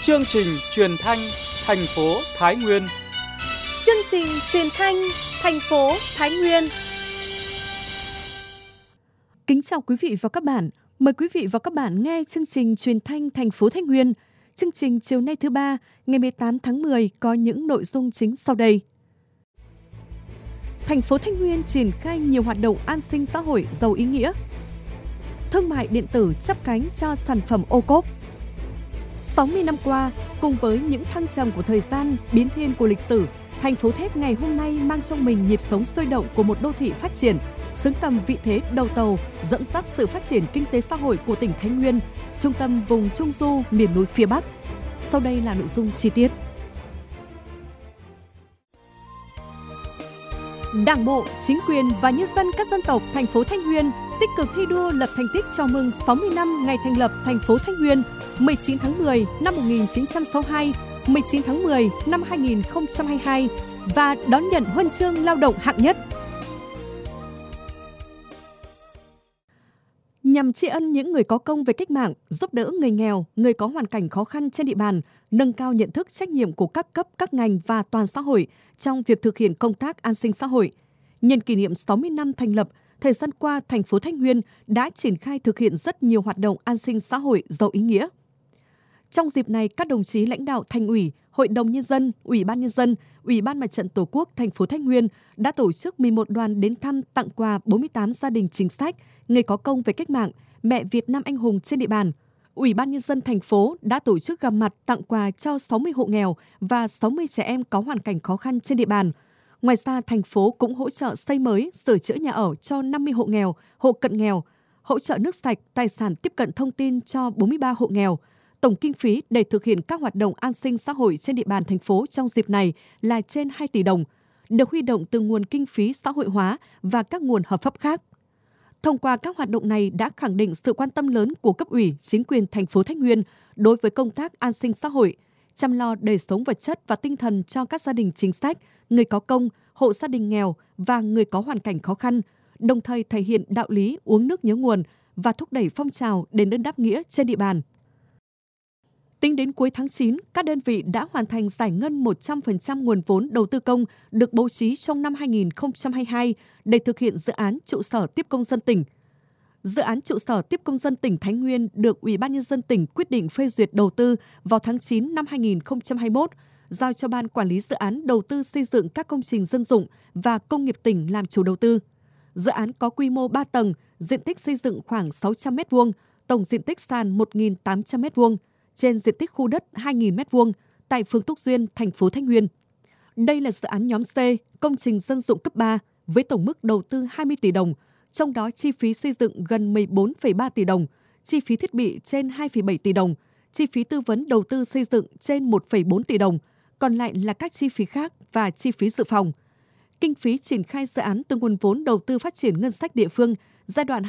Chương trình truyền thanh thành phố Thái Nguyên. Chương trình truyền thanh thành phố Thái Nguyên. Kính chào quý vị và các bạn. Mời quý vị và các bạn nghe chương trình truyền thanh thành phố Thái Nguyên. Chương trình chiều nay thứ ba, ngày 18 tháng 10 có những nội dung chính sau đây. Thành phố Thái Nguyên triển khai nhiều hoạt động an sinh xã hội giàu ý nghĩa. Thương mại điện tử chắp cánh cho sản phẩm ô cốp. 60 năm qua, cùng với những thăng trầm của thời gian, biến thiên của lịch sử, thành phố thép ngày hôm nay mang trong mình nhịp sống sôi động của một đô thị phát triển, xứng tầm vị thế đầu tàu, dẫn dắt sự phát triển kinh tế xã hội của tỉnh Thái Nguyên, trung tâm vùng Trung Du, miền núi phía Bắc. Sau đây là nội dung chi tiết. Đảng bộ, chính quyền và nhân dân các dân tộc thành phố Thái Nguyên tích cực thi đua lập thành tích chào mừng 60 năm ngày thành lập thành phố Thái Nguyên 19 tháng 10 năm 1962, 19 tháng 10 năm 2022 và đón nhận huân chương lao động hạng nhất. Nhằm tri ân những người có công về cách mạng, giúp đỡ người nghèo, người có hoàn cảnh khó khăn trên địa bàn, nâng cao nhận thức trách nhiệm của các cấp, các ngành và toàn xã hội trong việc thực hiện công tác an sinh xã hội. Nhân kỷ niệm 60 năm thành lập, thời gian qua, thành phố Thái Nguyên đã triển khai thực hiện rất nhiều hoạt động an sinh xã hội giàu ý nghĩa. Trong dịp này, các đồng chí lãnh đạo Thành ủy, Hội đồng Nhân dân, Ủy ban Nhân dân, Ủy ban Mặt trận Tổ quốc thành phố Thái Nguyên đã tổ chức 11 đoàn đến thăm tặng quà 48 gia đình chính sách, người có công về cách mạng, mẹ Việt Nam anh hùng trên địa bàn. Ủy ban Nhân dân thành phố đã tổ chức gặp mặt tặng quà cho 60 hộ nghèo và 60 trẻ em có hoàn cảnh khó khăn trên địa bàn. Ngoài ra, thành phố cũng hỗ trợ xây mới, sửa chữa nhà ở cho 50 hộ nghèo, hộ cận nghèo, hỗ trợ nước sạch, tài sản tiếp cận thông tin cho 43 hộ nghèo. Tổng kinh phí để thực hiện các hoạt động an sinh xã hội trên địa bàn thành phố trong dịp này là trên 2 tỷ đồng, được huy động từ nguồn kinh phí xã hội hóa và các nguồn hợp pháp khác. Thông qua các hoạt động này đã khẳng định sự quan tâm lớn của cấp ủy, chính quyền thành phố Thái Nguyên đối với công tác an sinh xã hội, chăm lo đời sống vật chất và tinh thần cho các gia đình chính sách, người có công, hộ gia đình nghèo và người có hoàn cảnh khó khăn, đồng thời thể hiện đạo lý uống nước nhớ nguồn và thúc đẩy phong trào đền ơn đáp nghĩa trên địa bàn. Tính đến cuối tháng 9, các đơn vị đã hoàn thành giải ngân 100% nguồn vốn đầu tư công được bố trí trong năm 2022 để thực hiện dự án trụ sở tiếp công dân tỉnh. Dự án trụ sở tiếp công dân tỉnh Thái Nguyên được Ủy ban Nhân dân tỉnh quyết định phê duyệt đầu tư vào tháng 9 năm 2021, giao cho Ban Quản lý Dự án đầu tư xây dựng các công trình dân dụng và công nghiệp tỉnh làm chủ đầu tư. Dự án có quy mô 3 tầng, diện tích xây dựng khoảng 600 m2, tổng diện tích sàn 1.800 m2. Trên diện tích khu đất 2.000 m2 tại phường Túc Duyên, thành phố Thái Nguyên. Đây là dự án nhóm C, công trình dân dụng cấp 3 với tổng mức đầu tư 20 tỷ đồng, trong đó chi phí xây dựng gần 14,3 tỷ đồng, chi phí thiết bị trên 2,7 tỷ đồng, chi phí tư vấn đầu tư xây dựng trên 1,4 tỷ đồng, còn lại là các chi phí khác và chi phí dự phòng. Kinh phí triển khai dự án từ nguồn vốn đầu tư phát triển ngân sách địa phương giai đoạn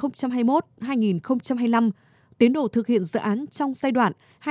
2021-2025, tiến độ thực hiện dự án trong giai đoạn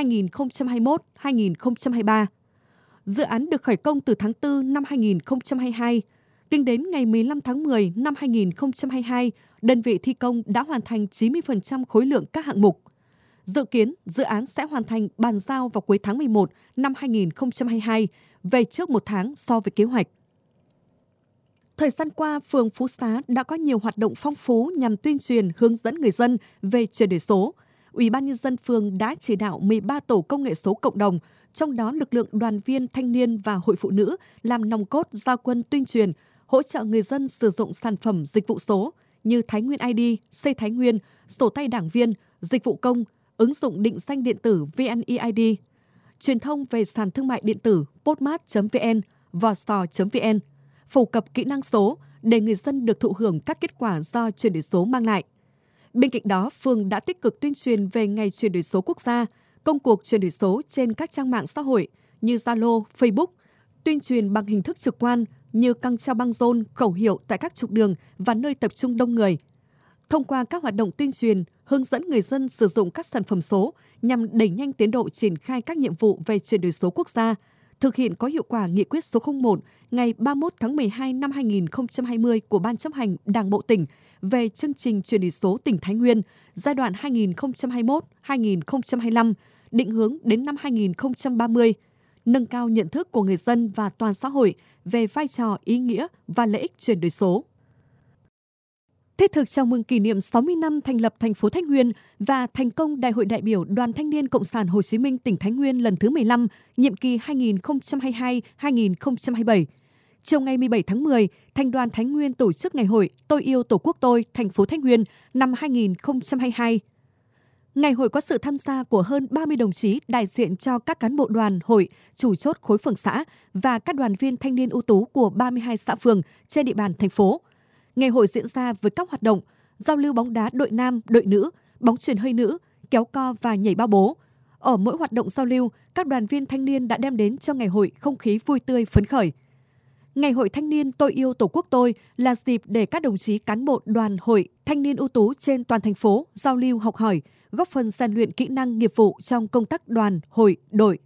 2021-2023. Dự án được khởi công từ tháng 4 năm 2022. Tính đến ngày 15 tháng 10 năm 2022, đơn vị thi công đã hoàn thành 90% khối lượng các hạng mục. Dự kiến, dự án sẽ hoàn thành bàn giao vào cuối tháng 11 năm 2022, về trước một tháng so với kế hoạch. Thời gian qua, phường Phú Xá đã có nhiều hoạt động phong phú nhằm tuyên truyền hướng dẫn người dân về chuyển đổi số. Ủy ban Nhân dân phường đã chỉ đạo 13 tổ công nghệ số cộng đồng, trong đó lực lượng đoàn viên thanh niên và hội phụ nữ làm nòng cốt ra quân tuyên truyền, hỗ trợ người dân sử dụng sản phẩm dịch vụ số như Thái Nguyên ID, Xây Thái Nguyên, sổ tay đảng viên, dịch vụ công, ứng dụng định danh điện tử VNeID, truyền thông về sàn thương mại điện tử postmart.vn, vòsò.vn, phổ cập kỹ năng số để người dân được thụ hưởng các kết quả do chuyển đổi số mang lại. Bên cạnh đó, phường đã tích cực tuyên truyền về Ngày chuyển đổi số quốc gia, công cuộc chuyển đổi số trên các trang mạng xã hội như Zalo, Facebook, tuyên truyền bằng hình thức trực quan như căng treo băng rôn, khẩu hiệu tại các trục đường và nơi tập trung đông người. Thông qua các hoạt động tuyên truyền, hướng dẫn người dân sử dụng các sản phẩm số nhằm đẩy nhanh tiến độ triển khai các nhiệm vụ về chuyển đổi số quốc gia, thực hiện có hiệu quả nghị quyết số 01 ngày 31 tháng 12 năm 2020 của Ban chấp hành Đảng bộ tỉnh về chương trình chuyển đổi số tỉnh Thái Nguyên giai đoạn 2021-2025 định hướng đến năm 2030, nâng cao nhận thức của người dân và toàn xã hội về vai trò, ý nghĩa và lợi ích chuyển đổi số. Thiết thực chào mừng kỷ niệm 60 năm thành lập thành phố Thái Nguyên và thành công Đại hội đại biểu Đoàn Thanh niên Cộng sản Hồ Chí Minh tỉnh Thái Nguyên lần thứ 15, nhiệm kỳ 2022-2027. Chiều ngày 17 tháng 10, Thành đoàn Thái Nguyên tổ chức Ngày hội Tôi yêu Tổ quốc tôi, thành phố Thái Nguyên năm 2022. Ngày hội có sự tham gia của hơn 30 đồng chí đại diện cho các cán bộ đoàn, hội, chủ chốt khối phường xã và các đoàn viên thanh niên ưu tú của 32 xã phường trên địa bàn thành phố. Ngày hội diễn ra với các hoạt động giao lưu bóng đá đội nam, đội nữ, bóng chuyền hơi nữ, kéo co và nhảy bao bố. Ở mỗi hoạt động giao lưu, các đoàn viên thanh niên đã đem đến cho ngày hội không khí vui tươi phấn khởi. Ngày hội thanh niên Tôi yêu Tổ quốc tôi là dịp để các đồng chí cán bộ đoàn, hội, thanh niên ưu tú trên toàn thành phố giao lưu học hỏi, góp phần rèn luyện kỹ năng nghiệp vụ trong công tác đoàn, hội, đội.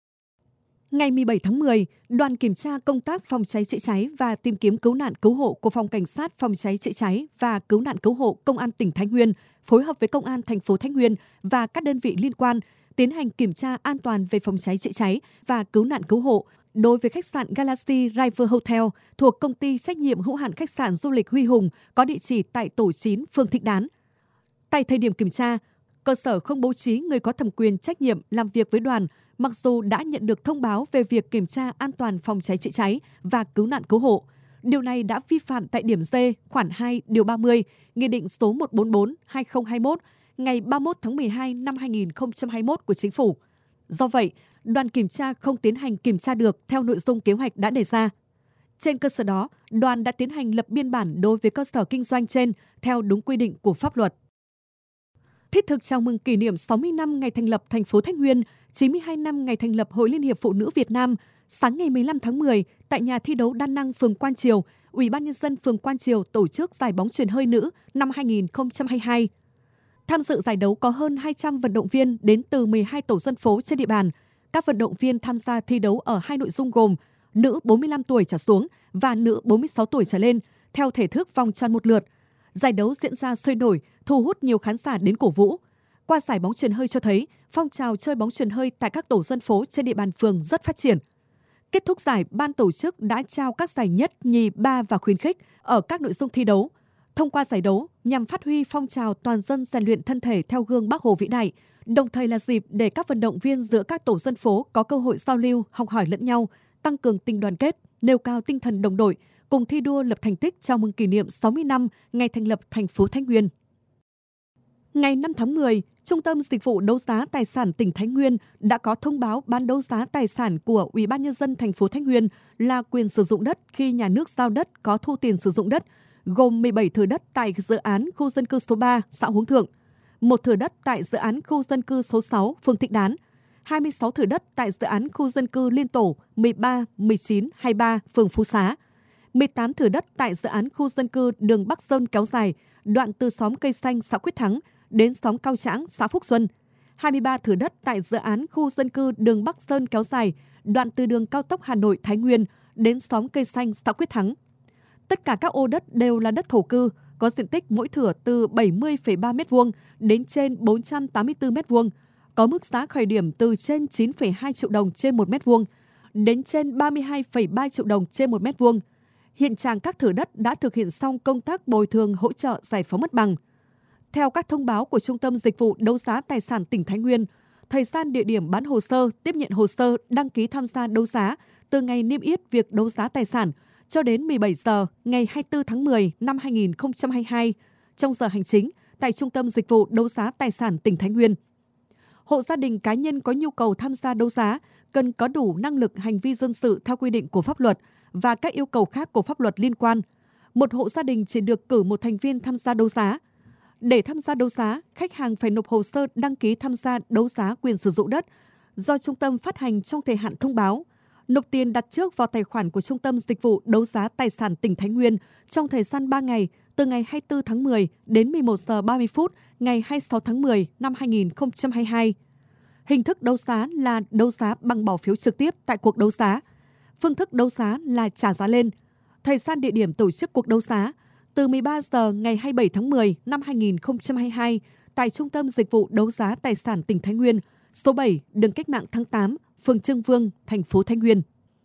Ngày 17 tháng 10, đoàn kiểm tra công tác phòng cháy chữa cháy và tìm kiếm cứu nạn cứu hộ của Phòng Cảnh sát phòng cháy chữa cháy và cứu nạn cứu hộ Công an tỉnh Thái Nguyên phối hợp với Công an thành phố Thái Nguyên và các đơn vị liên quan tiến hành kiểm tra an toàn về phòng cháy chữa cháy và cứu nạn cứu hộ đối với khách sạn Galaxy River Hotel thuộc công ty trách nhiệm hữu hạn khách sạn du lịch Huy Hùng có địa chỉ tại tổ 9, phường Thịnh Đán. Tại thời điểm kiểm tra, cơ sở không bố trí người có thẩm quyền trách nhiệm làm việc với đoàn, mặc dù đã nhận được thông báo về việc kiểm tra an toàn phòng cháy chữa cháy và cứu nạn cứu hộ. Điều này đã vi phạm tại điểm D, khoản 2, điều 30, Nghị định số 144/2021 ngày 31 tháng 12 năm 2021 của Chính phủ. Do vậy, đoàn kiểm tra không tiến hành kiểm tra được theo nội dung kế hoạch đã đề ra. Trên cơ sở đó, đoàn đã tiến hành lập biên bản đối với cơ sở kinh doanh trên theo đúng quy định của pháp luật. Thiết thực chào mừng kỷ niệm 60 năm ngày thành lập thành phố Thái Nguyên, 92 năm ngày thành lập Hội Liên hiệp Phụ nữ Việt Nam, sáng ngày 15 tháng 10, tại nhà thi đấu đa năng phường Quan Triều, Ủy ban nhân dân phường Quan Triều tổ chức giải bóng chuyền hơi nữ năm 2022. Tham dự giải đấu có hơn 200 vận động viên đến từ 12 tổ dân phố trên địa bàn. Các vận động viên tham gia thi đấu ở hai nội dung gồm nữ 45 tuổi trở xuống và nữ 46 tuổi trở lên, theo thể thức vòng tròn một lượt. Giải đấu diễn ra sôi nổi, thu hút nhiều khán giả đến cổ vũ. Qua giải bóng chuyền hơi cho thấy, phong trào chơi bóng chuyền hơi tại các tổ dân phố trên địa bàn phường rất phát triển. Kết thúc giải, ban tổ chức đã trao các giải nhất, nhì, ba và khuyến khích ở các nội dung thi đấu. Thông qua giải đấu, nhằm phát huy phong trào toàn dân rèn luyện thân thể theo gương Bác Hồ vĩ đại, đồng thời là dịp để các vận động viên giữa các tổ dân phố có cơ hội giao lưu, học hỏi lẫn nhau, tăng cường tình đoàn kết, nêu cao tinh thần đồng đội, cùng thi đua lập thành tích chào mừng kỷ niệm 60 năm ngày thành lập thành phố Thái Nguyên. Ngày 5 tháng 10, Trung tâm Dịch vụ Đấu giá Tài sản tỉnh Thái Nguyên đã có thông báo bán đấu giá tài sản của Ủy ban nhân dân thành phố Thái Nguyên là quyền sử dụng đất khi nhà nước giao đất có thu tiền sử dụng đất, gồm 17 thửa đất tại dự án khu dân cư số 3, xã Hướng Thượng, 1 thửa đất tại dự án khu dân cư số 6, phường Thịnh Đán, 26 thửa đất tại dự án khu dân cư liên tổ 13, 19, 23, phường Phú Xá, 18 thửa đất tại dự án khu dân cư đường Bắc Sơn kéo dài, đoạn từ xóm Cây Xanh, xã Quyết Thắng đến xóm Cao Trãng, xã Phúc Xuân, 23 thửa đất tại dự án khu dân cư đường Bắc Sơn kéo dài, đoạn từ đường cao tốc Hà Nội - Thái Nguyên đến xóm Cây Xanh, xã Quyết Thắng. Tất cả các ô đất đều là đất thổ cư, có diện tích mỗi thửa từ 70,3 m² đến trên 484 m², có mức giá khởi điểm từ trên 9,2 triệu đồng trên 1 m² đến trên 32,3 triệu đồng trên 1 m². Hiện trạng các thửa đất đã thực hiện xong công tác bồi thường, hỗ trợ, giải phóng mặt bằng. Theo các thông báo của Trung tâm Dịch vụ Đấu giá Tài sản tỉnh Thái Nguyên, thời gian, địa điểm bán hồ sơ, tiếp nhận hồ sơ, đăng ký tham gia đấu giá từ ngày niêm yết việc đấu giá tài sản cho đến 17 giờ ngày 24 tháng 10 năm 2022 trong giờ hành chính tại Trung tâm Dịch vụ Đấu giá Tài sản tỉnh Thái Nguyên. Hộ gia đình, cá nhân có nhu cầu tham gia đấu giá cần có đủ năng lực, hành vi dân sự theo quy định của pháp luật và các yêu cầu khác của pháp luật liên quan. Một hộ gia đình chỉ được cử một thành viên tham gia đấu giá. Để tham gia đấu giá, khách hàng phải nộp hồ sơ đăng ký tham gia đấu giá quyền sử dụng đất do trung tâm phát hành trong thời hạn thông báo, nộp tiền đặt trước vào tài khoản của Trung tâm Dịch vụ Đấu giá Tài sản tỉnh Thái Nguyên trong thời gian 3 ngày, từ ngày 24 tháng 10 đến 11 giờ 30 phút ngày 26 tháng 10 năm 2022. Hình thức đấu giá là đấu giá bằng bỏ phiếu trực tiếp tại cuộc đấu giá. Phương thức đấu giá là trả giá lên. Thời gian, địa điểm tổ chức cuộc đấu giá từ 13 giờ ngày 27 tháng 10 năm 2022 tại Trung tâm Dịch vụ Đấu giá Tài sản tỉnh Thái Nguyên, số 7 đường Cách mạng tháng 8, phường Trương Vương, thành phố Thái Nguyên.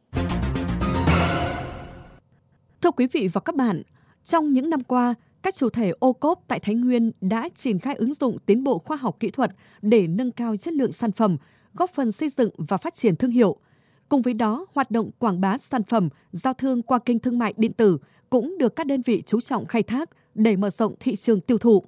Thưa quý vị và các bạn, trong những năm qua, các chủ thể ô cốp tại Thái Nguyên đã triển khai ứng dụng tiến bộ khoa học kỹ thuật để nâng cao chất lượng sản phẩm, góp phần xây dựng và phát triển thương hiệu. Cùng với đó, hoạt động quảng bá sản phẩm, giao thương qua kênh thương mại điện tử cũng được các đơn vị chú trọng khai thác để mở rộng thị trường tiêu thụ.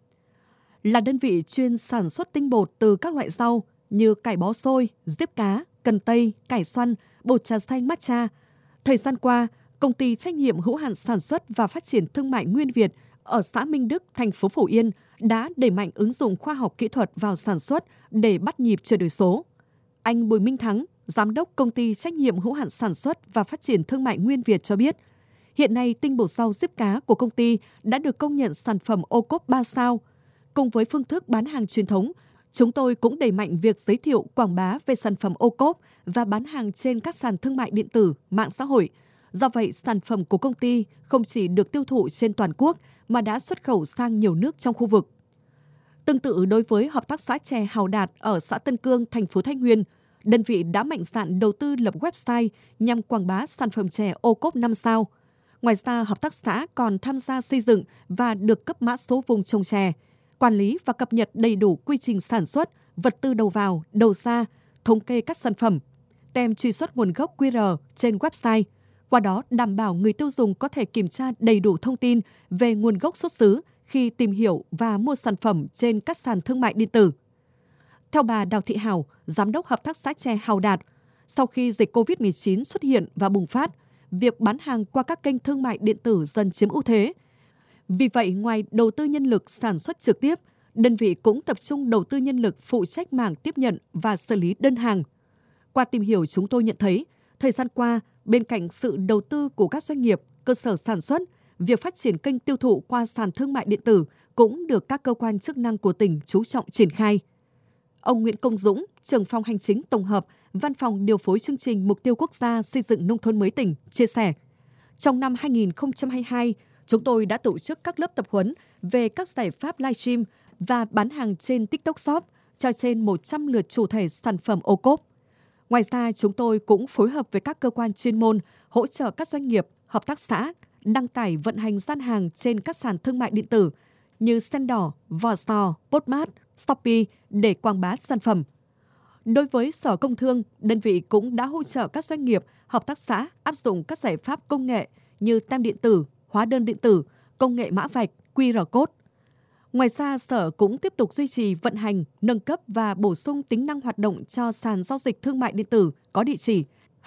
Là đơn vị chuyên sản xuất tinh bột từ các loại rau như cải bó xôi, diếp cá, cần tây, cải xoăn, bột trà xanh matcha. Thời gian qua, Công ty trách nhiệm hữu hạn sản xuất và phát triển thương mại Nguyên Việt ở xã Minh Đức, thành phố Phổ Yên đã đẩy mạnh ứng dụng khoa học kỹ thuật vào sản xuất để bắt nhịp chuyển đổi số. Anh Bùi Minh Thắng, Giám đốc Công ty trách nhiệm hữu hạn sản xuất và phát triển thương mại Nguyên Việt cho biết, hiện nay tinh bột rau diếp cá của công ty đã được công nhận sản phẩm ô cốp 3 sao. Cùng với phương thức bán hàng truyền thống, chúng tôi cũng đẩy mạnh việc giới thiệu quảng bá về sản phẩm ô cốp và bán hàng trên các sàn thương mại điện tử, mạng xã hội. Do vậy, sản phẩm của công ty không chỉ được tiêu thụ trên toàn quốc mà đã xuất khẩu sang nhiều nước trong khu vực. Tương tự đối với Hợp tác xã chè Hào Đạt ở xã Tân Cương, thành phố Thái Nguyên, đơn vị đã mạnh dạn đầu tư lập website nhằm quảng bá sản phẩm chè ô cốp 5 sao. Ngoài ra, hợp tác xã còn tham gia xây dựng và được cấp mã số vùng trồng chè, quản lý và cập nhật đầy đủ quy trình sản xuất, vật tư đầu vào, đầu ra, thống kê các sản phẩm, tem truy xuất nguồn gốc QR trên website. Qua đó đảm bảo người tiêu dùng có thể kiểm tra đầy đủ thông tin về nguồn gốc xuất xứ khi tìm hiểu và mua sản phẩm trên các sàn thương mại điện tử. Theo bà Đào Thị Hảo, Giám đốc Hợp tác xã chè Hào Đạt, sau khi dịch COVID-19 xuất hiện và bùng phát, việc bán hàng qua các kênh thương mại điện tử dần chiếm ưu thế. Vì vậy, ngoài đầu tư nhân lực sản xuất trực tiếp, đơn vị cũng tập trung đầu tư nhân lực phụ trách mảng tiếp nhận và xử lý đơn hàng. Qua tìm hiểu, chúng tôi nhận thấy, thời gian qua, bên cạnh sự đầu tư của các doanh nghiệp, cơ sở sản xuất, việc phát triển kênh tiêu thụ qua sàn thương mại điện tử cũng được các cơ quan chức năng của tỉnh chú trọng triển khai. Ông Nguyễn Công Dũng, trưởng phòng hành chính tổng hợp, Văn phòng điều phối chương trình Mục tiêu Quốc gia xây dựng nông thôn mới tỉnh, chia sẻ. Trong năm 2022, chúng tôi đã tổ chức các lớp tập huấn về các giải pháp livestream và bán hàng trên TikTok Shop cho trên 100 lượt chủ thể sản phẩm ô cốp. Ngoài ra, chúng tôi cũng phối hợp với các cơ quan chuyên môn hỗ trợ các doanh nghiệp, hợp tác xã đăng tải vận hành gian hàng trên các sàn thương mại điện tử như Sendor, Vstore, Postmart, Shopee để quảng bá sản phẩm. Đối với Sở Công Thương, đơn vị cũng đã hỗ trợ các doanh nghiệp, hợp tác xã áp dụng các giải pháp công nghệ như tem điện tử, hóa đơn điện tử, công nghệ mã vạch, QR code. Ngoài ra, Sở cũng tiếp tục duy trì vận hành, nâng cấp và bổ sung tính năng hoạt động cho sàn giao dịch thương mại điện tử có địa chỉ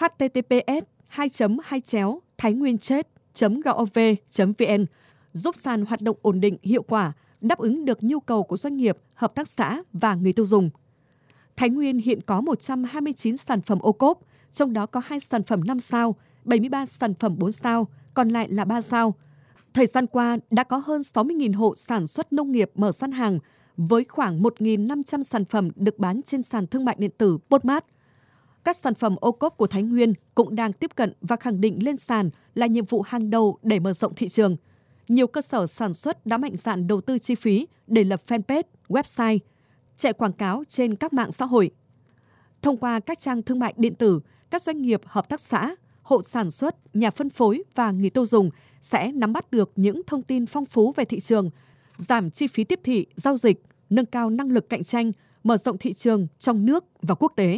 https://thainguyentrade.gov.vn, giúp sàn hoạt động ổn định, hiệu quả, đáp ứng được nhu cầu của doanh nghiệp, hợp tác xã và người tiêu dùng. Thái Nguyên hiện có 129 sản phẩm ô cốp, trong đó có 2 sản phẩm 5 sao, 73 sản phẩm 4 sao, còn lại là 3 sao. Thời gian qua, đã có hơn 60.000 hộ sản xuất nông nghiệp mở gian hàng, với khoảng 1.500 sản phẩm được bán trên sàn thương mại điện tử Postmart. Các sản phẩm ô cốp của Thái Nguyên cũng đang tiếp cận và khẳng định lên sàn là nhiệm vụ hàng đầu để mở rộng thị trường. Nhiều cơ sở sản xuất đã mạnh dạn đầu tư chi phí để lập fanpage, website, chạy quảng cáo trên các mạng xã hội. Thông qua các trang thương mại điện tử, các doanh nghiệp, hợp tác xã, hộ sản xuất, nhà phân phối và người tiêu dùng sẽ nắm bắt được những thông tin phong phú về thị trường, giảm chi phí tiếp thị, giao dịch, nâng cao năng lực cạnh tranh, mở rộng thị trường trong nước và quốc tế.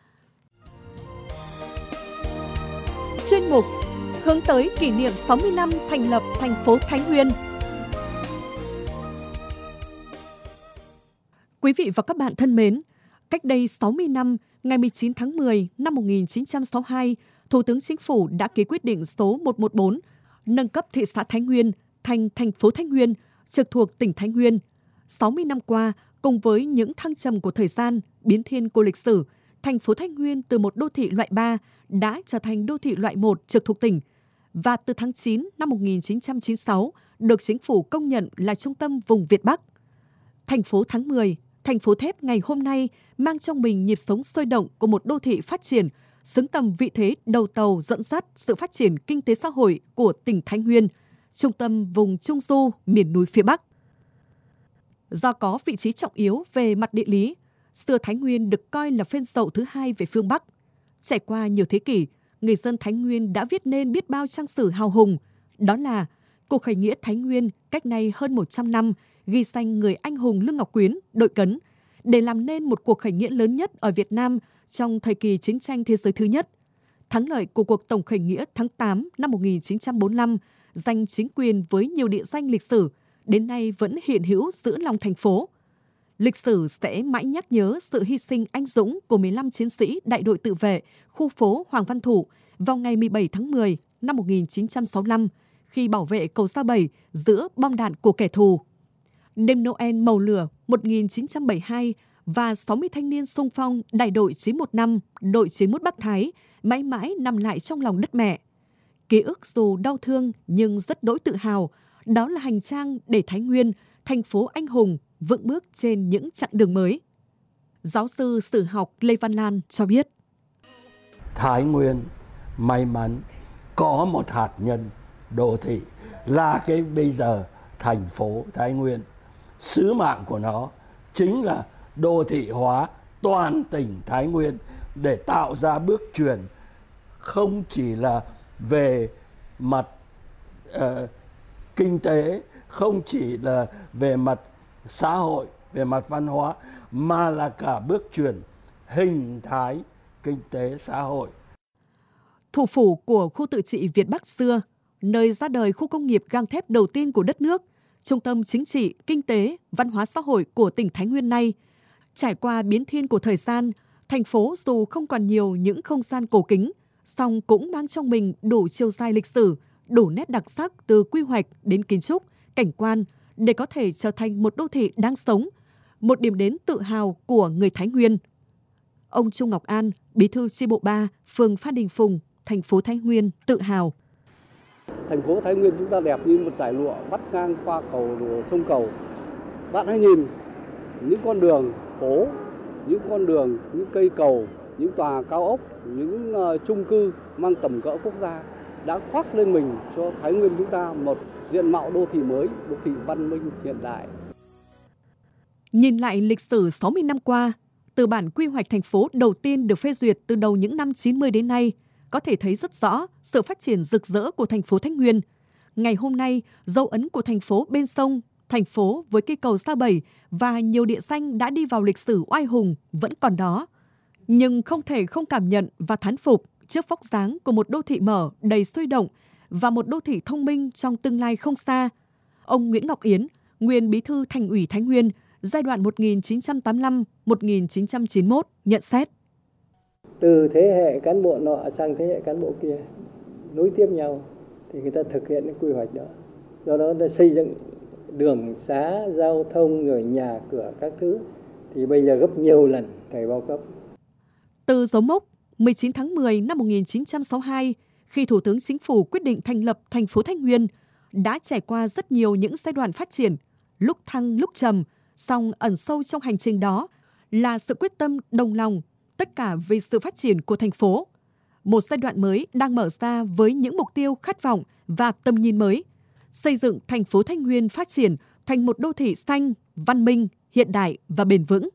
Chuyên mục hướng tới kỷ niệm 60 năm thành lập thành phố Thái Nguyên. Quý vị và các bạn thân mến, cách đây 60 năm, ngày 19 tháng 10 năm 1962, Thủ tướng Chính phủ đã ký quyết định số 114 nâng cấp thị xã Thái Nguyên thành thành phố Thái Nguyên, trực thuộc tỉnh Thái Nguyên. 60 năm qua, cùng với những thăng trầm của thời gian, biến thiên của lịch sử, thành phố Thái Nguyên từ một đô thị loại 3 đã trở thành đô thị loại 1 trực thuộc tỉnh. Và từ tháng 9 năm 1996, được Chính phủ công nhận là trung tâm vùng Việt Bắc. Thành phố tháng 10, thành phố thép ngày hôm nay mang trong mình nhịp sống sôi động của một đô thị phát triển, xứng tầm vị thế đầu tàu dẫn dắt sự phát triển kinh tế xã hội của tỉnh Thái Nguyên, trung tâm vùng Trung Du, miền núi phía Bắc. Do có vị trí trọng yếu về mặt địa lý, Xưa Thái Nguyên được coi là phên dậu thứ hai về phương Bắc. Trải qua nhiều thế kỷ, người dân Thái Nguyên đã viết nên biết bao trang sử hào hùng. Đó là cuộc khởi nghĩa Thái Nguyên cách nay hơn 100 năm, ghi danh người anh hùng Lương Ngọc Quyến, đội Cấn, để làm nên một cuộc khởi nghĩa lớn nhất ở Việt Nam trong thời kỳ chiến tranh thế giới thứ nhất. Thắng lợi của cuộc tổng khởi nghĩa tháng 8 năm 1945 giành chính quyền với nhiều địa danh lịch sử, đến nay vẫn hiện hữu giữa lòng thành phố. Lịch sử sẽ mãi nhắc nhớ sự hy sinh anh dũng của 15 chiến sĩ đại đội tự vệ khu phố Hoàng Văn Thụ vào ngày 17 tháng 10 năm 1965 khi bảo vệ cầu Sa Bầy giữa bom đạn của kẻ thù. Đêm Noel màu lửa 1972 và 60 thanh niên xung phong đại đội 915, đội 91 Bắc Thái mãi mãi nằm lại trong lòng đất mẹ. Ký ức dù đau thương nhưng rất đỗi tự hào, đó là hành trang để Thái Nguyên, thành phố anh hùng, vững bước trên những chặng đường mới. Giáo sư sử học Lê Văn Lan cho biết. Thái Nguyên may mắn có một hạt nhân đô thị là cái bây giờ thành phố Thái Nguyên. Sứ mạng của nó chính là đô thị hóa toàn tỉnh Thái Nguyên để tạo ra bước chuyển không chỉ là về mặt kinh tế, không chỉ là về mặt xã hội, về mặt văn hóa, mà là cả bước chuyển hình thái kinh tế xã hội. Thủ phủ của khu tự trị Việt Bắc xưa, nơi ra đời khu công nghiệp gang thép đầu tiên của đất nước, trung tâm chính trị, kinh tế, văn hóa xã hội của tỉnh Thái Nguyên nay. Trải qua biến thiên của thời gian, thành phố dù không còn nhiều những không gian cổ kính, song cũng mang trong mình đủ chiều dài lịch sử, đủ nét đặc sắc từ quy hoạch đến kiến trúc, cảnh quan để có thể trở thành một đô thị đáng sống, một điểm đến tự hào của người Thái Nguyên. Ông Trung Ngọc An, Bí thư chi bộ 3, phường Phan Đình Phùng, thành phố Thái Nguyên tự hào. Thành phố Thái Nguyên chúng ta đẹp như một dải lụa vắt ngang qua sông Cầu. Bạn hãy nhìn những con đường phố, những con đường, những cây cầu, những tòa cao ốc, những chung cư mang tầm cỡ quốc gia đã khoác lên mình cho Thái Nguyên chúng ta một diện mạo đô thị mới, đô thị văn minh hiện đại. Nhìn lại lịch sử 60 năm qua, từ bản quy hoạch thành phố đầu tiên được phê duyệt từ đầu những năm 90 đến nay, có thể thấy rất rõ sự phát triển rực rỡ của thành phố Thái Nguyên. Ngày hôm nay, dấu ấn của thành phố bên sông, thành phố với cây cầu Sa Bầy và nhiều địa danh đã đi vào lịch sử oai hùng vẫn còn đó. Nhưng không thể không cảm nhận và thán phục trước vóc dáng của một đô thị mở đầy sôi động và một đô thị thông minh trong tương lai không xa. Ông Nguyễn Ngọc Yến, nguyên Bí thư Thành ủy Thái Nguyên, giai đoạn 1985-1991 nhận xét. Từ thế hệ cán bộ nọ sang thế hệ cán bộ kia, nối tiếp nhau, thì người ta thực hiện cái quy hoạch đó. Do đó đã xây dựng đường xá, giao thông, rồi nhà cửa các thứ, thì bây giờ gấp nhiều lần thời bao cấp. Từ dấu mốc 19 tháng 10 năm 1962, khi Thủ tướng Chính phủ quyết định thành lập thành phố Thái Nguyên, đã trải qua rất nhiều những giai đoạn phát triển, lúc thăng lúc trầm, song ẩn sâu trong hành trình đó là sự quyết tâm đồng lòng, tất cả vì sự phát triển của thành phố. Một giai đoạn mới đang mở ra với những mục tiêu khát vọng và tầm nhìn mới, xây dựng thành phố Thái Nguyên phát triển thành một đô thị xanh, văn minh, hiện đại và bền vững.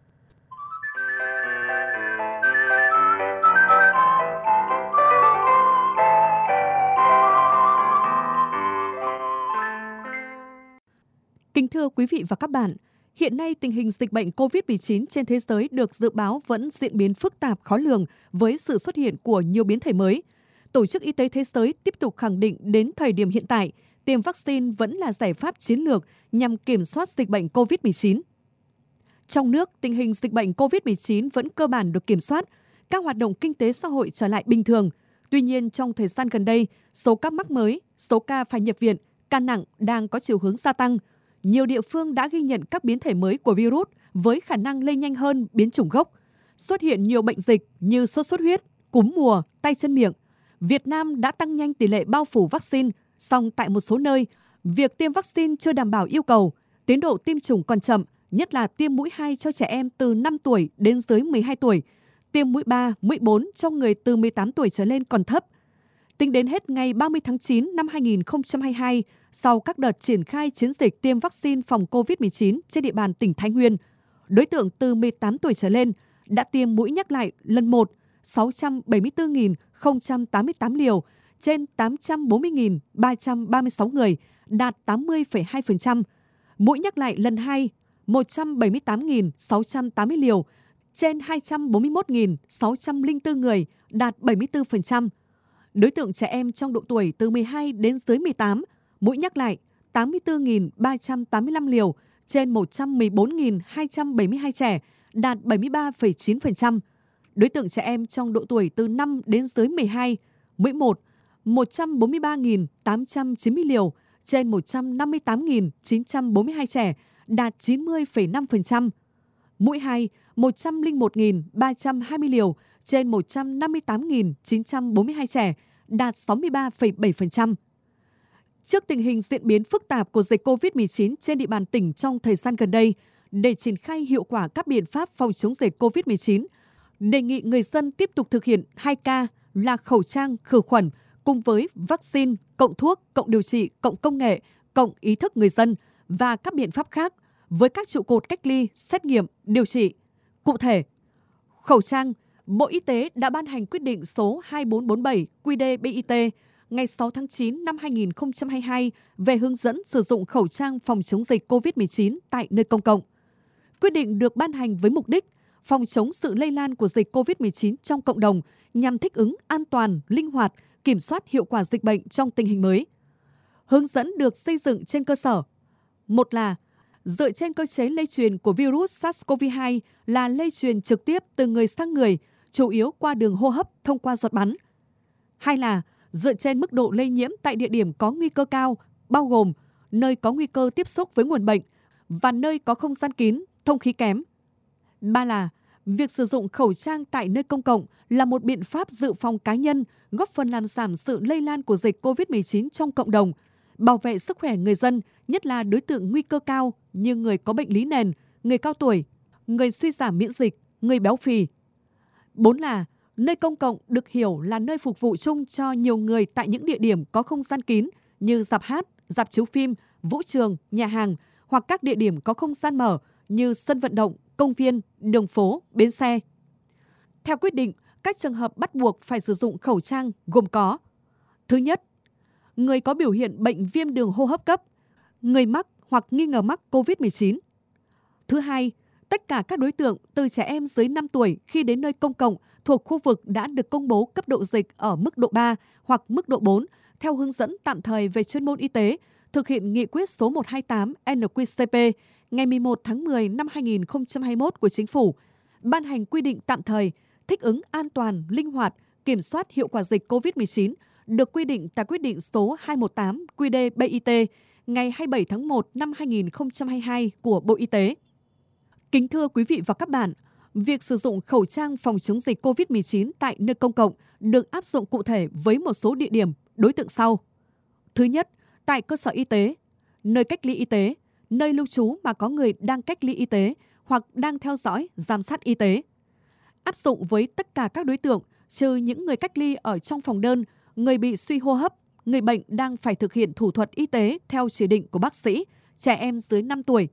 Kính thưa quý vị và các bạn, hiện nay tình hình dịch bệnh COVID-19 trên thế giới được dự báo vẫn diễn biến phức tạp khó lường với sự xuất hiện của nhiều biến thể mới. Tổ chức Y tế Thế giới tiếp tục khẳng định đến thời điểm hiện tại, tiêm vaccine vẫn là giải pháp chiến lược nhằm kiểm soát dịch bệnh COVID-19. Trong nước, tình hình dịch bệnh COVID-19 vẫn cơ bản được kiểm soát, các hoạt động kinh tế xã hội trở lại bình thường. Tuy nhiên, trong thời gian gần đây, số ca mắc mới, số ca phải nhập viện, ca nặng đang có chiều hướng gia tăng. Nhiều địa phương đã ghi nhận các biến thể mới của virus với khả năng lây nhanh hơn biến chủng gốc. Xuất hiện nhiều bệnh dịch như sốt xuất huyết, cúm mùa, tay chân miệng. Việt Nam đã tăng nhanh tỷ lệ bao phủ vaccine, song tại một số nơi, việc tiêm vaccine chưa đảm bảo yêu cầu, tiến độ tiêm chủng còn chậm, nhất là tiêm mũi 2 cho trẻ em từ 5 tuổi đến dưới 12 tuổi, tiêm mũi 3, mũi 4 cho người từ 18 tuổi trở lên còn thấp. Tính đến hết ngày 30 tháng 9 năm 2022, sau các đợt triển khai chiến dịch tiêm vaccine phòng COVID-19 trên địa bàn tỉnh Thái Nguyên, Đối tượng từ 18 tuổi trở lên đã tiêm mũi nhắc lại lần 1 674.088 liều trên 840.336 người, đạt 80,2%. Mũi nhắc lại lần 2 178.680 liều trên 241.604 người, đạt 74%. Đối tượng trẻ em trong độ tuổi từ 12 đến dưới 18, mũi nhắc lại 84.385 liều trên 114.272 trẻ, đạt 73,9%. Đối tượng trẻ em trong độ tuổi từ 5 đến dưới 12, mũi 1 143.890 liều trên 158.942 trẻ, đạt 90,5%. Mũi 2 101.320 liều trên 158.942 trẻ, đạt 63,7%. Trước tình hình diễn biến phức tạp của dịch COVID-19 trên địa bàn tỉnh trong thời gian gần đây, để triển khai hiệu quả các biện pháp phòng chống dịch COVID-19, đề nghị người dân tiếp tục thực hiện 2K là khẩu trang, khử khuẩn, cùng với vaccine, cộng thuốc, cộng điều trị, cộng công nghệ, cộng ý thức người dân và các biện pháp khác với các trụ cột cách ly, xét nghiệm, điều trị. Cụ thể, khẩu trang, Bộ Y tế đã ban hành quyết định số 2447 QĐ-BIT ngày 6 tháng 9 năm 2022 về hướng dẫn sử dụng khẩu trang phòng chống dịch COVID-19 tại nơi công cộng. Quyết định được ban hành với mục đích phòng chống sự lây lan của dịch COVID-19 trong cộng đồng nhằm thích ứng an toàn, linh hoạt, kiểm soát hiệu quả dịch bệnh trong tình hình mới. Hướng dẫn được xây dựng trên cơ sở: một là dựa trên cơ chế lây truyền của virus SARS-CoV-2 là lây truyền trực tiếp từ người sang người, chủ yếu qua đường hô hấp thông qua giọt bắn. Hai là dựa trên mức độ lây nhiễm tại địa điểm có nguy cơ cao, bao gồm nơi có nguy cơ tiếp xúc với nguồn bệnh và nơi có không gian kín, thông khí kém. Ba là việc sử dụng khẩu trang tại nơi công cộng là một biện pháp dự phòng cá nhân, góp phần làm giảm sự lây lan của dịch COVID-19 trong cộng đồng, bảo vệ sức khỏe người dân, nhất là đối tượng nguy cơ cao như người có bệnh lý nền, người cao tuổi, người suy giảm miễn dịch, người béo phì. 4 là nơi công cộng được hiểu là nơi phục vụ chung cho nhiều người tại những địa điểm có không gian kín như rạp hát, rạp chiếu phim, vũ trường, nhà hàng hoặc các địa điểm có không gian mở như sân vận động, công viên, đường phố, bến xe. Theo quyết định, các trường hợp bắt buộc phải sử dụng khẩu trang gồm có: thứ nhất, người có biểu hiện bệnh viêm đường hô hấp cấp, người mắc hoặc nghi ngờ mắc COVID-19. Thứ hai, tất cả các đối tượng từ trẻ em dưới 5 tuổi khi đến nơi công cộng thuộc khu vực đã được công bố cấp độ dịch ở mức độ 3 hoặc mức độ 4 theo hướng dẫn tạm thời về chuyên môn y tế, thực hiện nghị quyết số 128 NQ-CP ngày 11 tháng 10 năm 2021 của Chính phủ, ban hành quy định tạm thời thích ứng an toàn, linh hoạt, kiểm soát hiệu quả dịch COVID-19, được quy định tại quyết định số 218 QĐ-BIT ngày 27 tháng 1 năm 2022 của Bộ Y tế. Kính thưa quý vị và các bạn, việc sử dụng khẩu trang phòng chống dịch COVID-19 tại nơi công cộng được áp dụng cụ thể với một số địa điểm, đối tượng sau. Thứ nhất, tại cơ sở y tế, nơi cách ly y tế, nơi lưu trú mà có người đang cách ly y tế hoặc đang theo dõi, giám sát y tế. Áp dụng với tất cả các đối tượng, trừ những người cách ly ở trong phòng đơn, người bị suy hô hấp, người bệnh đang phải thực hiện thủ thuật y tế theo chỉ định của bác sĩ, trẻ em dưới 5 tuổi.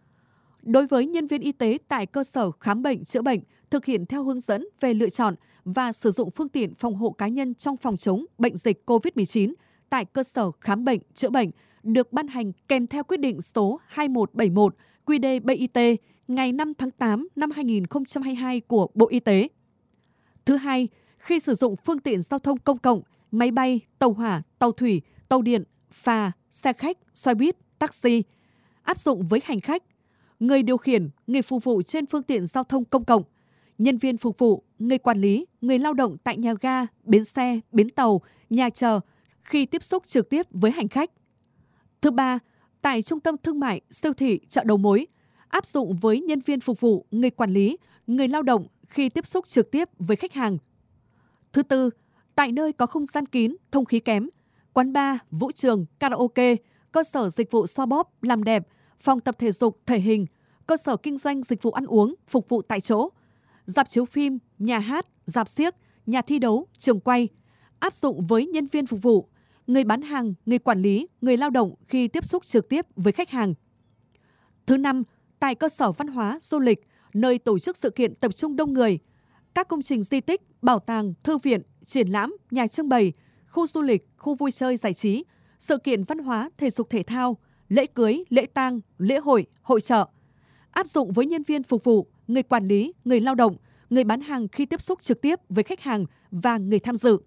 Đối với nhân viên y tế tại cơ sở khám bệnh, chữa bệnh, thực hiện theo hướng dẫn về lựa chọn và sử dụng phương tiện phòng hộ cá nhân trong phòng chống bệnh dịch COVID-19 tại cơ sở khám bệnh, chữa bệnh, được ban hành kèm theo quyết định số 2171 QĐ-BIT ngày 5 tháng 8 năm 2022 của Bộ Y tế. Thứ hai, khi sử dụng phương tiện giao thông công cộng, máy bay, tàu hỏa, tàu thủy, tàu điện, phà, xe khách, xe buýt, taxi, áp dụng với hành khách, người điều khiển, người phục vụ trên phương tiện giao thông công cộng, nhân viên phục vụ, người quản lý, người lao động tại nhà ga, bến xe, bến tàu, nhà chờ khi tiếp xúc trực tiếp với hành khách. Thứ ba, tại trung tâm thương mại, siêu thị, chợ đầu mối, áp dụng với nhân viên phục vụ, người quản lý, người lao động khi tiếp xúc trực tiếp với khách hàng. Thứ tư, tại nơi có không gian kín, thông khí kém, quán bar, vũ trường, karaoke, cơ sở dịch vụ xoa bóp, làm đẹp, phòng tập thể dục, thể hình, cơ sở kinh doanh dịch vụ ăn uống, phục vụ tại chỗ, rạp chiếu phim, nhà hát, rạp xiếc, nhà thi đấu, trường quay, áp dụng với nhân viên phục vụ, người bán hàng, người quản lý, người lao động khi tiếp xúc trực tiếp với khách hàng. Thứ năm, tại cơ sở văn hóa, du lịch, nơi tổ chức sự kiện tập trung đông người, các công trình di tích, bảo tàng, thư viện, triển lãm, nhà trưng bày, khu du lịch, khu vui chơi giải trí, sự kiện văn hóa, thể dục thể thao, lễ cưới, lễ tang, lễ hội, hội chợ. Áp dụng với nhân viên phục vụ, người quản lý, người lao động, người bán hàng khi tiếp xúc trực tiếp với khách hàng và người tham dự.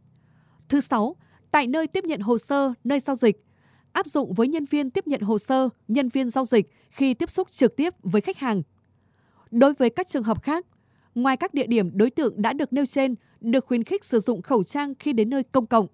Thứ 6, tại nơi tiếp nhận hồ sơ, nơi giao dịch, áp dụng với nhân viên tiếp nhận hồ sơ, nhân viên giao dịch khi tiếp xúc trực tiếp với khách hàng. Đối với các trường hợp khác, ngoài các địa điểm đối tượng đã được nêu trên, được khuyến khích sử dụng khẩu trang khi đến nơi công cộng.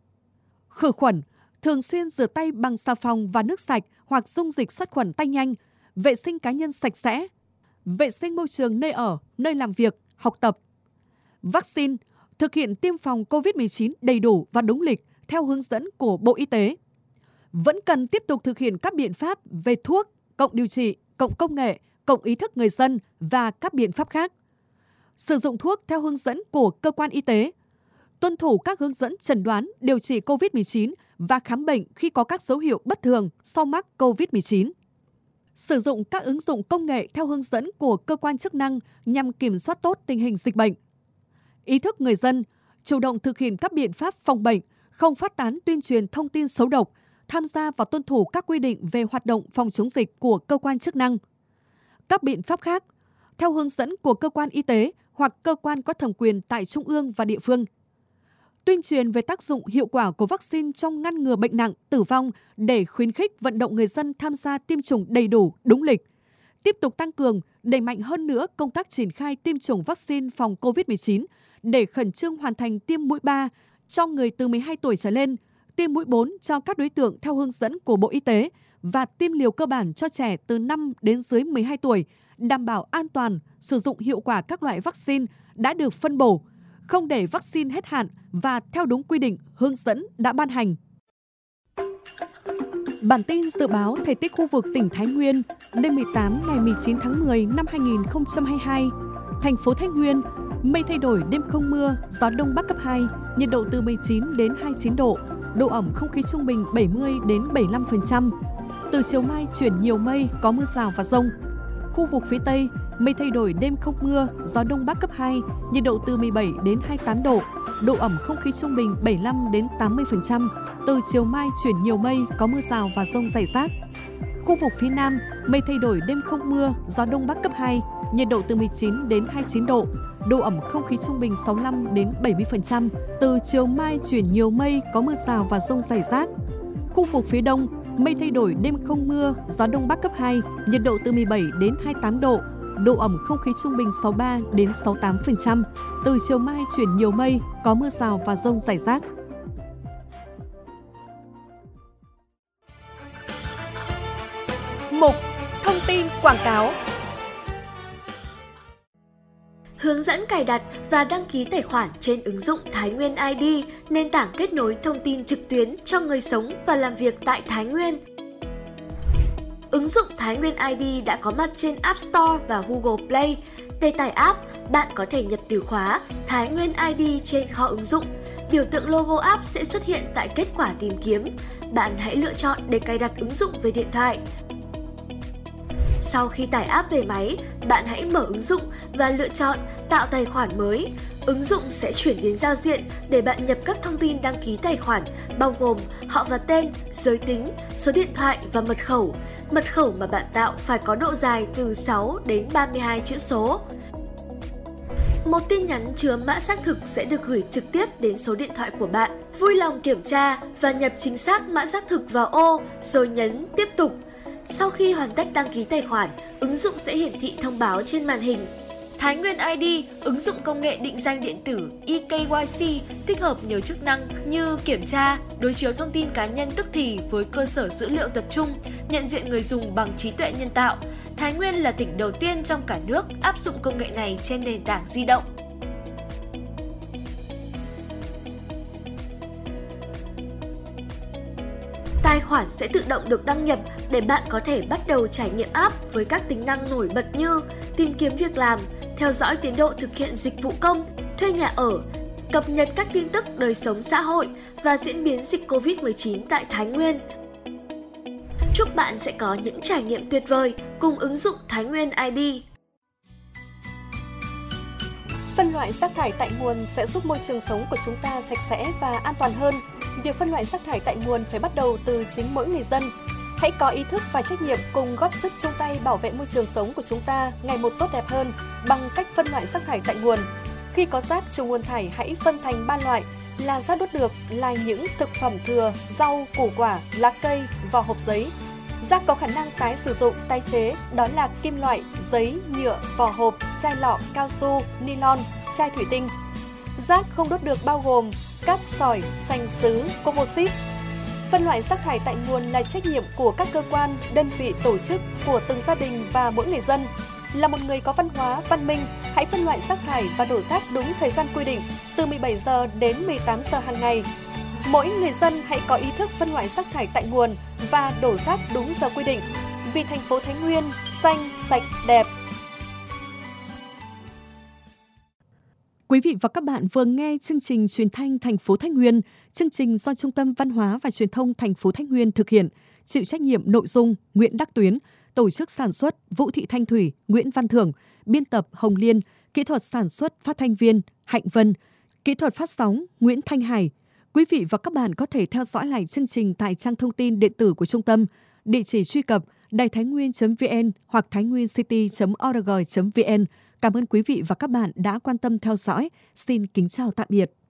Khử khuẩn, thường xuyên rửa tay bằng xà phòng và nước sạch hoặc dung dịch sát khuẩn tay nhanh, vệ sinh cá nhân sạch sẽ, vệ sinh môi trường nơi ở, nơi làm việc, học tập. Vaccine, thực hiện tiêm phòng COVID-19 đầy đủ và đúng lịch theo hướng dẫn của Bộ Y tế. Vẫn cần tiếp tục thực hiện các biện pháp về thuốc, cộng điều trị, cộng công nghệ, cộng ý thức người dân và các biện pháp khác. Sử dụng thuốc theo hướng dẫn của cơ quan y tế, tuân thủ các hướng dẫn chẩn đoán, điều trị COVID-19 và khám bệnh khi có các dấu hiệu bất thường sau mắc COVID-19. Sử dụng các ứng dụng công nghệ theo hướng dẫn của cơ quan chức năng nhằm kiểm soát tốt tình hình dịch bệnh. Ý thức người dân, chủ động thực hiện các biện pháp phòng bệnh, không phát tán tuyên truyền thông tin xấu độc, tham gia và tuân thủ các quy định về hoạt động phòng chống dịch của cơ quan chức năng. Các biện pháp khác, theo hướng dẫn của cơ quan y tế hoặc cơ quan có thẩm quyền tại trung ương và địa phương. Tuyên truyền về tác dụng hiệu quả của vaccine trong ngăn ngừa bệnh nặng, tử vong để khuyến khích vận động người dân tham gia tiêm chủng đầy đủ, đúng lịch. Tiếp tục tăng cường, đẩy mạnh hơn nữa công tác triển khai tiêm chủng vaccine phòng COVID-19 để khẩn trương hoàn thành tiêm mũi 3 cho người từ 12 tuổi trở lên, tiêm mũi 4 cho các đối tượng theo hướng dẫn của Bộ Y tế và tiêm liều cơ bản cho trẻ từ 5 đến dưới 12 tuổi, đảm bảo an toàn, sử dụng hiệu quả các loại vaccine đã được phân bổ, không để vaccine hết hạn và theo đúng quy định, hướng dẫn đã ban hành. Bản tin dự báo thời tiết khu vực tỉnh Thái Nguyên đêm 18 ngày 19 tháng 10 năm 2022. Thành phố Thái Nguyên, mây thay đổi, đêm không mưa, gió đông bắc cấp 2, nhiệt độ từ 19 đến 29 độ, độ ẩm không khí trung bình 70 đến 75%. Từ chiều mai chuyển nhiều mây, có mưa rào và dông. Khu vực phía Tây, mây thay đổi, đêm không mưa, gió đông bắc cấp 2, nhiệt độ từ 17 đến 28 độ, độ ẩm không khí trung bình 75 đến 80%. Từ chiều mai chuyển nhiều mây, có mưa rào và dông rải rác. Khu vực phía Nam, mây thay đổi, đêm không mưa, gió đông bắc cấp 2, nhiệt độ từ 19 đến 29 độ, độ ẩm không khí trung bình 65 đến 70%. Từ chiều mai chuyển nhiều mây, có mưa rào và dông rải rác. Khu vực phía Đông, mây thay đổi, đêm không mưa, gió đông bắc cấp 2, nhiệt độ từ 17 đến 28 độ, độ ẩm không khí trung bình 63 đến 68%. Từ chiều mai chuyển nhiều mây, có mưa rào và dông rải rác. Mục thông tin quảng cáo. Hướng dẫn cài đặt và đăng ký tài khoản trên ứng dụng Thái Nguyên ID, nền tảng kết nối thông tin trực tuyến cho người sống và làm việc tại Thái Nguyên. Ứng dụng Thái Nguyên ID đã có mặt trên App Store và Google Play. Để tải app, bạn có thể nhập từ khóa Thái Nguyên ID trên kho ứng dụng. Biểu tượng logo app sẽ xuất hiện tại kết quả tìm kiếm. Bạn hãy lựa chọn để cài đặt ứng dụng về điện thoại. Sau khi tải app về máy, bạn hãy mở ứng dụng và lựa chọn tạo tài khoản mới. Ứng dụng sẽ chuyển đến giao diện để bạn nhập các thông tin đăng ký tài khoản, bao gồm họ và tên, giới tính, số điện thoại và mật khẩu. Mật khẩu mà bạn tạo phải có độ dài từ 6 đến 32 chữ số. Một tin nhắn chứa mã xác thực sẽ được gửi trực tiếp đến số điện thoại của bạn. Vui lòng kiểm tra và nhập chính xác mã xác thực vào ô, rồi nhấn tiếp tục. Sau khi hoàn tất đăng ký tài khoản, ứng dụng sẽ hiển thị thông báo trên màn hình. Thái Nguyên ID, ứng dụng công nghệ định danh điện tử eKYC, tích hợp nhiều chức năng như kiểm tra, đối chiếu thông tin cá nhân tức thì với cơ sở dữ liệu tập trung, nhận diện người dùng bằng trí tuệ nhân tạo. Thái Nguyên là tỉnh đầu tiên trong cả nước áp dụng công nghệ này trên nền tảng di động. Tài khoản sẽ tự động được đăng nhập để bạn có thể bắt đầu trải nghiệm app với các tính năng nổi bật như tìm kiếm việc làm, theo dõi tiến độ thực hiện dịch vụ công, thuê nhà ở, cập nhật các tin tức đời sống xã hội và diễn biến dịch Covid-19 tại Thái Nguyên. Chúc bạn sẽ có những trải nghiệm tuyệt vời cùng ứng dụng Thái Nguyên ID. Phân loại rác thải tại nguồn sẽ giúp môi trường sống của chúng ta sạch sẽ và an toàn hơn. Việc phân loại rác thải tại nguồn phải bắt đầu từ chính mỗi người dân. Hãy có ý thức và trách nhiệm cùng góp sức chung tay bảo vệ môi trường sống của chúng ta ngày một tốt đẹp hơn bằng cách phân loại rác thải tại nguồn. Khi có rác trùng nguồn thải, hãy phân thành 3 loại là rác đốt được, là những thực phẩm thừa, rau, củ quả, lá cây, vỏ hộp giấy. Rác có khả năng tái sử dụng, tái chế, đó là kim loại, giấy, nhựa, vỏ hộp, chai lọ, cao su, nylon, chai thủy tinh. Rác không đốt được bao gồm cát sỏi, sành sứ, composite. Phân loại rác thải tại nguồn là trách nhiệm của các cơ quan, đơn vị, tổ chức, của từng gia đình và mỗi người dân. Là một người có văn hóa, văn minh, hãy phân loại rác thải và đổ rác đúng thời gian quy định, từ 17 giờ đến 18 giờ hàng ngày. Mỗi người dân hãy có ý thức phân loại rác thải tại nguồn và đổ rác đúng giờ quy định. Vì thành phố Thái Nguyên xanh, sạch, đẹp. Quý vị và các bạn vừa nghe chương trình truyền thanh thành phố Thái Nguyên, chương trình do Trung tâm Văn hóa và Truyền thông thành phố Thái Nguyên thực hiện, chịu trách nhiệm nội dung Nguyễn Đắc Tuyến, tổ chức sản xuất Vũ Thị Thanh Thủy, Nguyễn Văn Thưởng, biên tập Hồng Liên, kỹ thuật sản xuất phát thanh viên Hạnh Vân, kỹ thuật phát sóng Nguyễn Thanh Hải. Quý vị và các bạn có thể theo dõi lại chương trình tại trang thông tin điện tử của trung tâm, địa chỉ truy cập đàitháinnguyên.vn hoặc thainwincity.org.vn. Cảm ơn quý vị và các bạn đã quan tâm theo dõi. Xin kính chào tạm biệt.